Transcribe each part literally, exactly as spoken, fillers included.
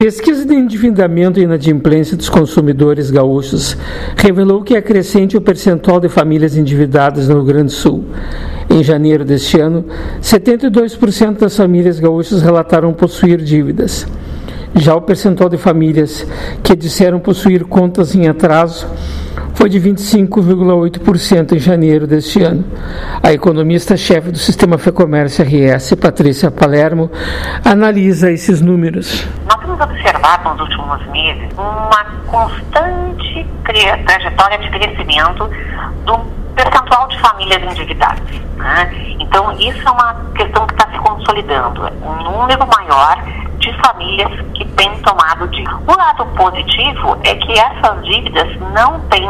Pesquisa de endividamento e inadimplência dos consumidores gaúchos revelou que é crescente o percentual de famílias endividadas no Rio Grande do Sul. Em janeiro deste ano, setenta e dois por cento das famílias gaúchas relataram possuir dívidas. Já o percentual de famílias que disseram possuir contas em atraso foi de vinte e cinco vírgula oito por cento em janeiro deste ano. A economista-chefe do Sistema Fecomércio R S, Patrícia Palermo, analisa esses números. Nós temos observado nos últimos meses uma constante trajetória de crescimento do percentual de famílias endividadas, né? Então, isso é uma questão que está se consolidando. Um número maior de famílias que têm tomado dívidas. O lado positivo é que essas dívidas não têm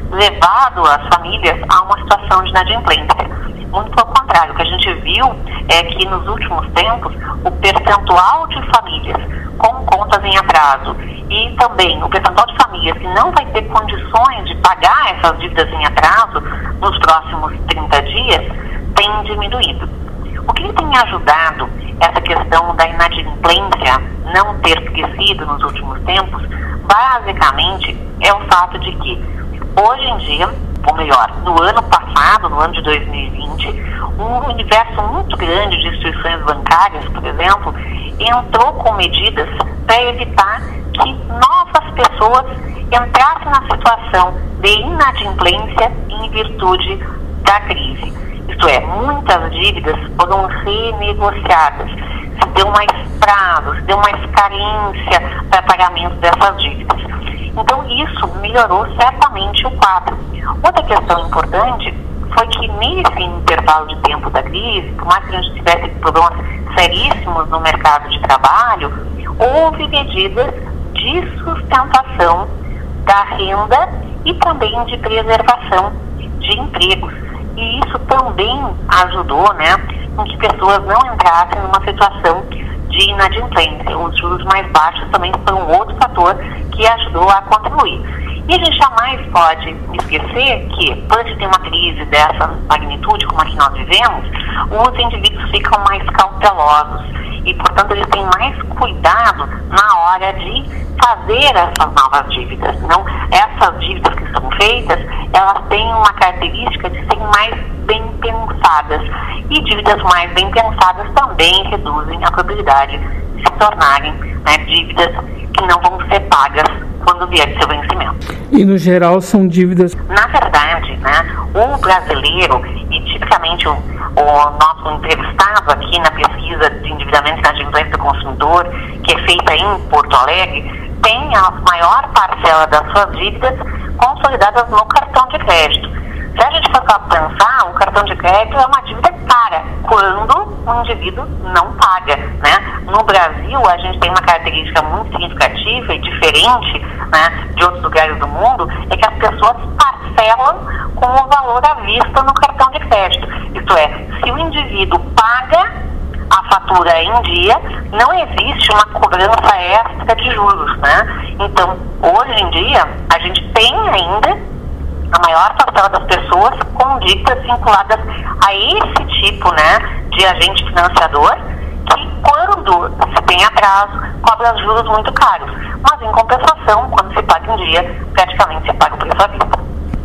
levado as famílias a uma situação de inadimplência. Muito pelo contrário, o que a gente viu é que nos últimos tempos o percentual de famílias com contas em atraso e também o percentual de famílias que não vai ter condições de pagar essas dívidas em atraso nos próximos trinta dias tem diminuído. O que tem ajudado essa questão da inadimplência não ter crescido nos últimos tempos, basicamente, é o fato de que hoje em dia, ou melhor, no ano passado, no ano de dois mil e vinte, um universo muito grande de instituições bancárias, por exemplo, entrou com medidas para evitar que novas pessoas entrassem na situação de inadimplência em virtude da crise. Isto é, muitas dívidas foram renegociadas, se deu mais prazo, se deu mais carência para pagamento dessas dívidas. Então, isso melhorou certamente o quadro. Outra questão importante foi que nesse intervalo de tempo da crise, por mais que a gente tivesse problemas seríssimos no mercado de trabalho, houve medidas de sustentação da renda e também de preservação de empregos. E isso também ajudou, né, com que pessoas não entrassem numa situação de inadimplência. Os juros mais baixos também foram um outro fator que ajudou a contribuir. E a gente jamais pode esquecer que, quando a gente tem uma crise dessa magnitude, como a que nós vivemos, os indivíduos ficam mais cautelosos e, portanto, eles têm mais cuidado na hora de fazer essas novas dívidas. Não, essas dívidas que são feitas, elas têm uma característica de serem mais bem pensadas. E dívidas mais bem pensadas também reduzem a probabilidade de se tornarem, né, dívidas que não vão ser pagas quando vier de seu vencimento. E, no geral, são dívidas... Na verdade, né, o brasileiro, e tipicamente o, o nosso entrevistado aqui na pesquisa de endividamento e inadimplência do consumidor, que é feita em Porto Alegre, tem a maior parcela das suas dívidas consolidadas no cartão de crédito. Se a gente for para pensar, o cartão de crédito é uma dívida cara quando o indivíduo não paga, né? No Brasil, a gente tem uma característica muito significativa e diferente, né, de outros lugares do mundo, é que as pessoas parcelam com o valor à vista no cartão de crédito. Isto é, se o indivíduo paga a fatura em dia, não existe uma cobrança extra de juros, né? Então, hoje em dia, a gente tem ainda a maior parcela das pessoas com dívidas vinculadas a esse tipo, né, de agente financiador, que quando se tem atraso, cobra juros muito caros. Mas, em compensação, quando se paga em dia, praticamente se paga o preço à vista.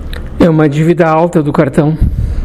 É uma dívida alta do cartão?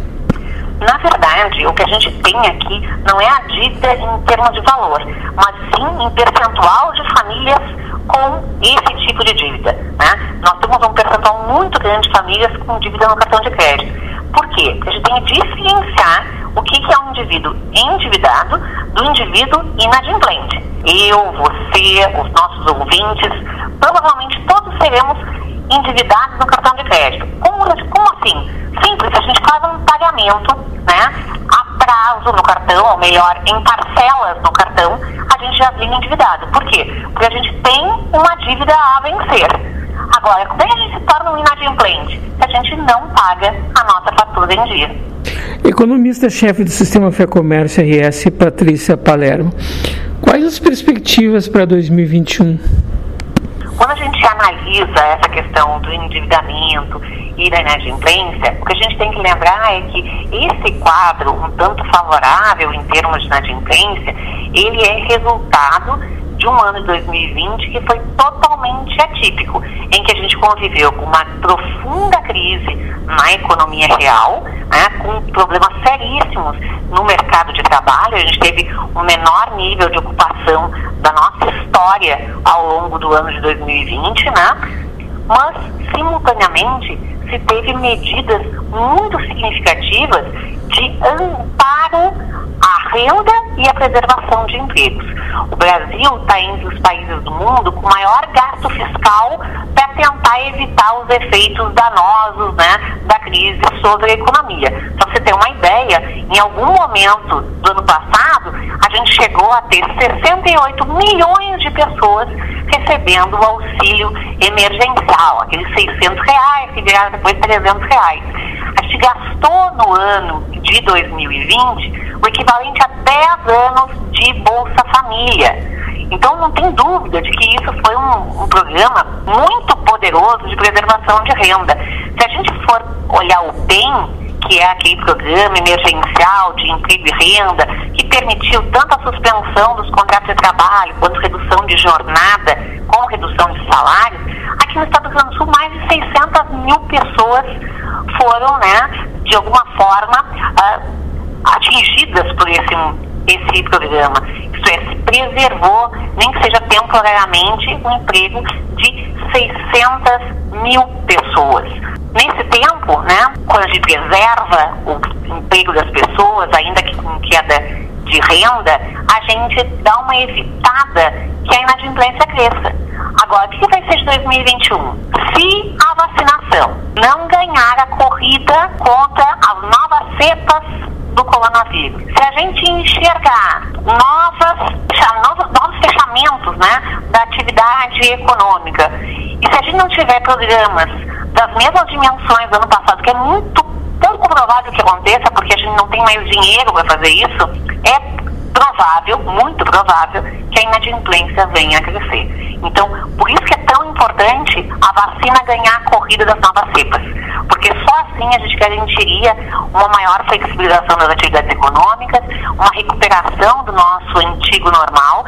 Na verdade, o que a gente tem aqui não é a dívida em termos de valor, mas sim em percentual de famílias com esse tipo de dívida, né? Nós temos um percentual muito grande de famílias com dívida no cartão de crédito. Por quê? Porque a gente tem que diferenciar o que é um indivíduo endividado do indivíduo inadimplente. Eu, você, os nossos ouvintes, provavelmente todos seremos endividados no cartão de crédito. Como, como assim? Simples, a gente faz um pagamento, né, a prazo no cartão, ou melhor, em parcelas no cartão, a gente já vem endividado. Por quê? Porque a gente tem uma dívida a vencer. Agora, como é que a gente se torna um inadimplente? Se a gente não paga a nossa fatura em dia. Economista-chefe do Sistema Fecomércio R S, Patrícia Palermo. Quais as perspectivas para dois mil e vinte e um? Quando a gente analisa essa questão do endividamento e da inadimplência, o que a gente tem que lembrar é que esse quadro, um tanto favorável em termos de inadimplência, ele é resultado de um ano de dois mil e vinte que foi totalmente atípico, em que a gente conviveu com uma profunda crise na economia real, né, com problemas seríssimos no mercado de trabalho. A gente teve o menor nível de ocupação da nossa história ao longo do ano de dois mil e vinte, né? Mas, simultaneamente, se teve medidas muito significativas de amparo à renda e à preservação de empregos. O Brasil está entre os países do mundo com maior gasto fiscal para tentar evitar os efeitos danosos, né, da crise sobre a economia. Para você ter uma ideia, em algum momento do ano passado, a gente chegou a ter sessenta e oito milhões de pessoas recebendo o auxílio emergencial, aqueles seiscentos reais que viraram depois trezentos reais. A gente gastou no ano de dois mil e vinte o equivalente a dez anos de Bolsa Família. Então não tem dúvida de que isso foi um, um programa muito poderoso de preservação de renda. Se a gente for olhar o B E M, que é aquele programa emergencial de emprego e renda, que permitiu tanto a suspensão dos contratos de trabalho, quanto redução de jornada, com redução de salários, aqui no Estado do Rio Grande do Sul, mais de seiscentas mil pessoas foram, né, de alguma forma, uh, atingidas por esse, esse programa. Isso é, se preservou, nem que seja temporariamente, o emprego de seiscentas mil pessoas. Nesse tempo, né, quando a gente preserva o emprego das pessoas, ainda que com queda de renda, a gente dá uma evitada que a inadimplência cresça. Agora, o que vai ser de dois mil e vinte e um? Se a vacinação não ganhar a corrida contra as novas cepas do coronavírus, se a gente enxergar novas, novos, novos fechamentos, né, da atividade econômica, e se a gente não tiver programas das mesmas dimensões do ano passado, que é muito pouco provável que aconteça, porque a gente não tem mais dinheiro para fazer isso, é provável, muito provável, que a inadimplência venha a crescer. Então, por isso que é tão importante a vacina ganhar a corrida das novas cepas, porque só assim a gente garantiria uma maior flexibilização das atividades econômicas, uma recuperação do nosso antigo normal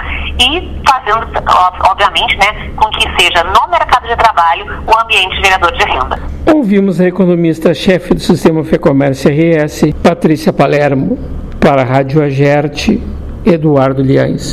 e fazendo, obviamente, né, com que seja no mercado de trabalho o ambiente gerador de renda. Ouvimos a economista-chefe do Sistema Fecomércio R S, Patrícia Palermo. Para a Rádio Agerte, Eduardo Liães.